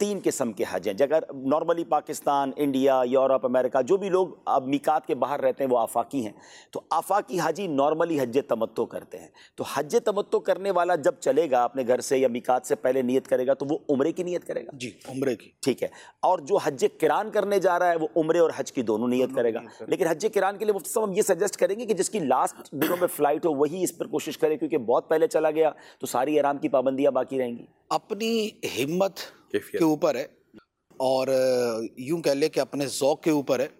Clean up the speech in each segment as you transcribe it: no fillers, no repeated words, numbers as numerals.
تین قسم کے حج ہیں. اگر نارملی پاکستان، انڈیا، یورپ، امریکہ جو بھی لوگ اب میقات کے باہر رہتے ہیں وہ آفاقی ہیں، تو آفاقی حاجی نارملی حج تمتع کرتے ہیں. تو حج تمتع کرنے والا جب چلے گا اپنے گھر سے یا میقات سے پہلے نیت کرے گا تو وہ عمرے کی نیت کرے گا. جی عمرے کی. ٹھیک ہے. اور جو حج قران کرنے جا رہا ہے وہ عمرے اور حج کی دونوں نیت کرے گا. لیکن حج قران کے لیے مفتی صاحب ہم یہ سجیسٹ کریں گے کہ جس کی لاسٹ دنوں میں فلائٹ ہو وہی اس پر کوشش کرے، کیونکہ بہت پہلے چلا گیا تو ساری احرام کی پابندیاں باقی رہیں گی. اپنی ہمت کے اوپر ہے اور یوں کہہ لے کہ اپنے ذوق کے اوپر ہے.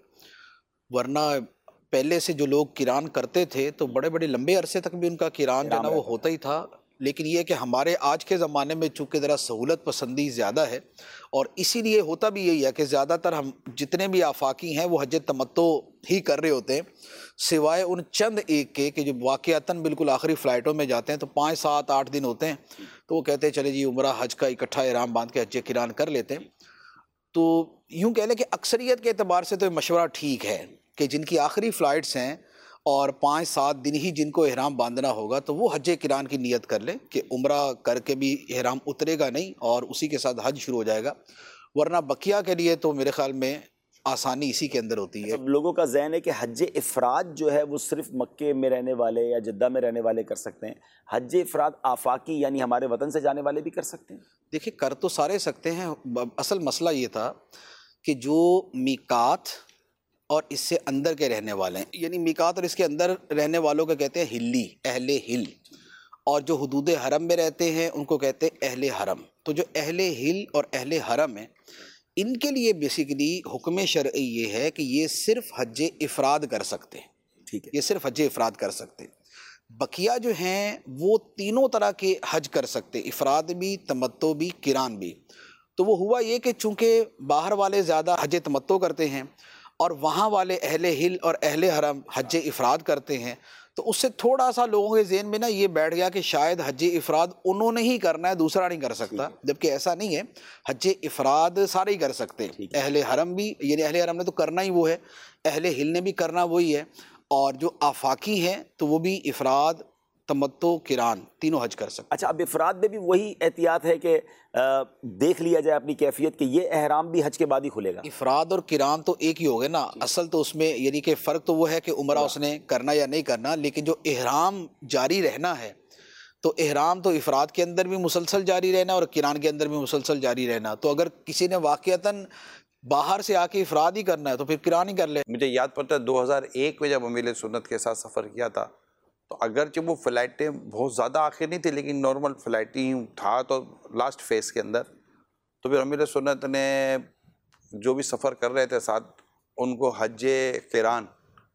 ورنہ پہلے سے جو لوگ قران کرتے تھے تو بڑے بڑے لمبے عرصے تک بھی ان کا قران جو نا وہ ہوتا ہی تھا. لیکن یہ کہ ہمارے آج کے زمانے میں چونکہ ذرا سہولت پسندی زیادہ ہے اور اسی لیے ہوتا بھی یہی ہے کہ زیادہ تر ہم جتنے بھی آفاقی ہیں وہ حج تمتع ہی کر رہے ہوتے ہیں، سوائے ان چند ایک کے کہ جو واقعتاً بالکل آخری فلائٹوں میں جاتے ہیں تو 5 7 8 دن ہوتے ہیں تو وہ کہتے ہیں چلے جی عمرہ حج کا اکٹھا احرام باندھ کے حج قران کر لیتے ہیں. تو یوں کہہ لیں کہ اکثریت کے اعتبار سے تو یہ مشورہ ٹھیک ہے کہ جن کی آخری فلائٹس ہیں اور 5 7 دن ہی جن کو احرام باندھنا ہوگا تو وہ حج قران کی نیت کر لیں کہ عمرہ کر کے بھی احرام اترے گا نہیں اور اسی کے ساتھ حج شروع ہو جائے گا. ورنہ بقیہ کے لیے تو میرے خیال میں آسانی اسی کے اندر ہوتی ہے. لوگوں کا ذہن ہے کہ حج افراد جو ہے وہ صرف مکے میں رہنے والے یا جدہ میں رہنے والے کر سکتے ہیں، حج افراد آفاقی یعنی ہمارے وطن سے جانے والے بھی کر سکتے ہیں. دیکھیں کر تو سارے سکتے ہیں. اصل مسئلہ یہ تھا کہ جو میقات اور اس سے اندر کے رہنے والے ہیں، یعنی میقات اور اس کے اندر رہنے والوں کو کہتے ہیں ہلی، اہل ہل، اور جو حدود حرم میں رہتے ہیں ان کو کہتے ہیں اہل حرم. تو جو اہل ہل اور اہل حرم ہیں ان کے لیے بیسیکلی حکم شرعی یہ ہے کہ یہ صرف حج افراد کر سکتے ہیں. ٹھیک ہے. یہ صرف حج افراد کر سکتے ہیں. بقیہ جو ہیں وہ تینوں طرح کے حج کر سکتے، افراد بھی، تمتع بھی، قران بھی. تو وہ ہوا یہ کہ چونکہ باہر والے زیادہ حج تمتع کرتے ہیں اور وہاں والے اہل ہل اور اہل حرم حج افراد کرتے ہیں تو اس سے تھوڑا سا لوگوں کے ذہن میں نا یہ بیٹھ گیا کہ شاید حج افراد انہوں نے ہی کرنا ہے، دوسرا نہیں کر سکتا. جبکہ ایسا نہیں ہے، حج افراد سارے ہی کر سکتے ہیں. اہل حرم بھی، یعنی اہل حرم نے تو کرنا ہی وہ ہے، اہل ہل نے بھی کرنا وہی ہے، اور جو آفاقی ہیں تو وہ بھی افراد، تمتع، قران تینوں حج کر سکتے. اچھا اب افراد میں بھی وہی احتیاط ہے کہ دیکھ لیا جائے اپنی کیفیت کہ یہ احرام بھی حج کے بعد ہی کھلے گا. افراد اور قران تو ایک ہی ہو گئے نا. اصل تو اس میں یعنی کہ فرق تو وہ ہے کہ عمرہ اس نے کرنا یا نہیں کرنا، لیکن جو احرام جاری رہنا ہے تو احرام تو افراد کے اندر بھی مسلسل جاری رہنا اور قران کے اندر بھی مسلسل جاری رہنا. تو اگر کسی نے واقعتاً باہر سے آ کے افراد ہی کرنا ہے تو پھر قران ہی کر لے. مجھے یاد پڑتا ہے 2001 میں جب امیر سنت کے ساتھ سفر کیا تھا تو اگرچہ وہ فلائٹیں بہت زیادہ آخر نہیں تھی لیکن نارمل فلائٹیں تھا تو لاسٹ فیز کے اندر، تو پھر امیر سنت نے جو بھی سفر کر رہے تھے ساتھ ان کو حج قران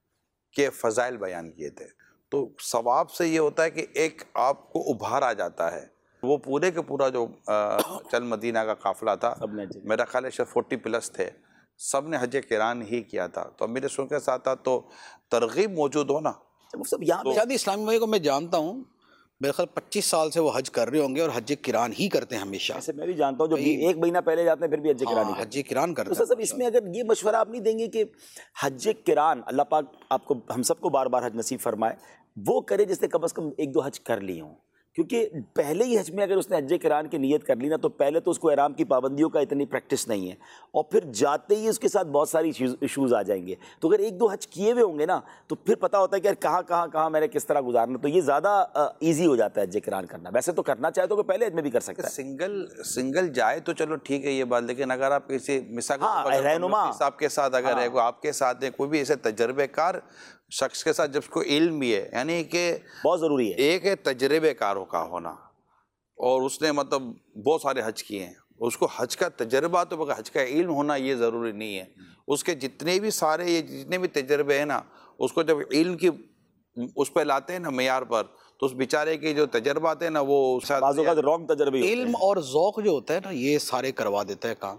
کے فضائل بیان کیے تھے. تو ثواب سے یہ ہوتا ہے کہ ایک آپ کو ابھار آ جاتا ہے. وہ پورے کے پورا جو چل مدینہ کا قافلہ تھا میرا خیال ہے 40+ تھے، سب نے حج قران ہی کیا تھا. تو امیر سنت کے ساتھ تھا تو ترغیب موجود ہو نا. سب یہاں شاید اسلامی بھائی کو میں جانتا ہوں میرے خیال 25 سال سے وہ حج کر رہے ہوں گے اور حج قران ہی کرتے ہیں ہمیشہ. ایسے میں بھی جانتا ہوں جو 1 مہینہ پہلے جاتے ہیں پھر بھی حج قران ہی حج قران کرتے ہیں. تو سب اس میں اگر یہ مشورہ آپ نہیں دیں گے کہ حج قران اللہ پاک آپ کو ہم سب کو بار بار حج نصیب فرمائے، وہ کرے جس نے کم از کم 1 2 حج کر لی ہوں. کیونکہ پہلے ہی حج میں اگر اس نے حج قران کی نیت کر لی نا تو پہلے تو اس کو احرام کی پابندیوں کا اتنی پریکٹس نہیں ہے اور پھر جاتے ہی اس کے ساتھ بہت ساری ایشوز آ جائیں گے. تو اگر 1 2 حج کیے ہوئے ہوں گے نا تو پھر پتہ ہوتا ہے کہ یار کہاں میں نے کس طرح گزارنا، تو یہ زیادہ ایزی ہو جاتا ہے حج قران کرنا. ویسے تو کرنا چاہے تو کہ پہلے حج میں بھی کر سکتا ہے. سنگل جائے تو چلو ٹھیک ہے یہ بات، لیکن اگر آپ کسی مثال رہنما صاحب کے ساتھ اگر ہے کوئی آپ کے ساتھ ہے کوئی بھی ایسے تجربے کار شخص کے ساتھ جب اس کو علم بھی ہے، یعنی کہ بہت ضروری ہے. ایک ہے تجربے کاروں کا ہونا اور اس نے مطلب بہت سارے حج کیے ہیں، اس کو حج کا تجربہ تو بغیر حج کا علم ہونا یہ ضروری نہیں ہے. اس کے جتنے بھی سارے یہ جتنے بھی تجربے ہیں نا اس کو جب علم کی اس پہ لاتے ہیں نا معیار پر تو اس بیچارے کے جو تجربات ہیں نا وہ بعض اوقات رانگ تجربے. علم اور ذوق جو ہوتا ہے نا یہ سارے کروا دیتا ہے کام.